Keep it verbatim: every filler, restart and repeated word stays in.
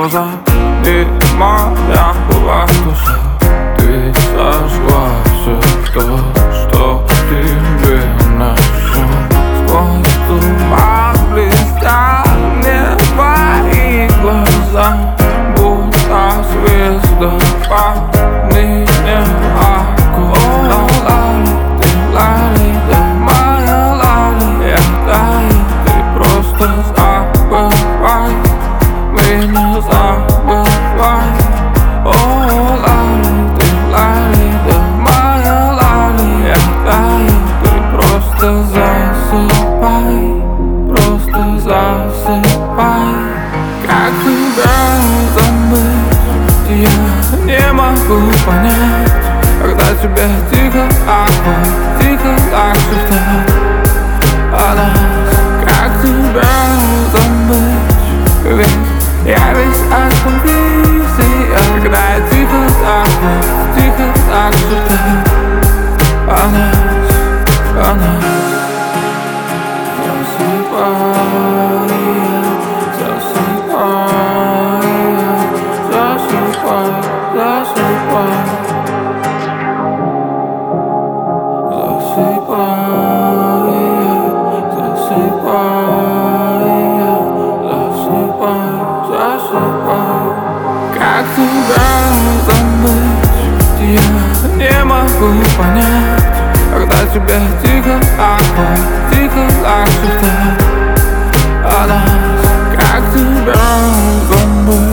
глаза и моя была душа. Ты сожгла все то, что тебе нашел. Сквозь туман блестят мне твои глаза, будто звездопад ныне огонь. Лали, ты лали, да моя лали, я таю, ты просто забывай, меня забывай. О, лали, ты лали, да моя лали, я таю, ты просто засыпай, просто засыпай. Как тебя забыть, я не могу понять, когда тебе тихо огонь, тихо так шептать о нас. Как тебя забыть, ведь я весь от конфликта, когда я тихо так, тихо так шептать о нас, о нас. Засыпай, засыпай, засыпай, засыпай, засыпай, засыпай, засыпай, засыпай. Как тебя забыть, я не могу понять, когда тебе тихо огонь, тихо так шептать о нас. Как тебя забыть.